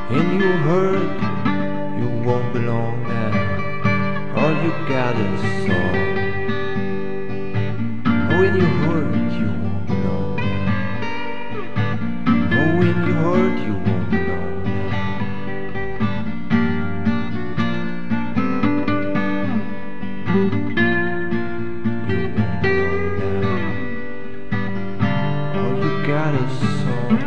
and you hurt, you won't belong now. All you got is song. When you hurt, you won't belong now. Oh, when you hurt, you won't belong now. You won't belong now. All you got is song.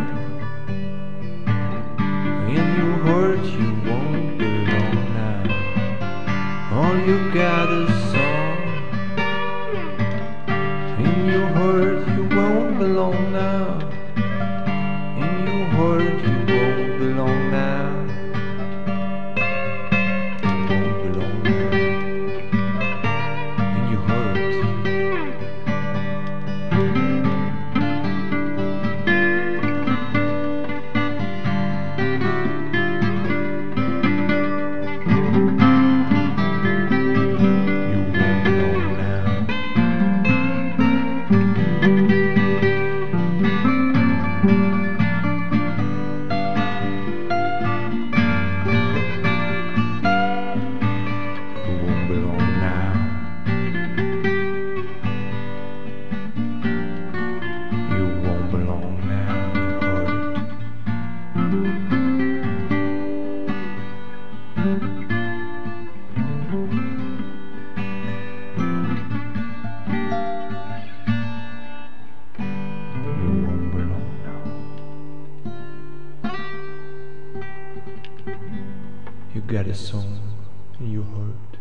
When you hurt, you won't belong now. All you got is song. When you hurt, you won't belong now. When you hurt, you won't belong now. You won't belong now. When you hurt. You got a song and you hurt.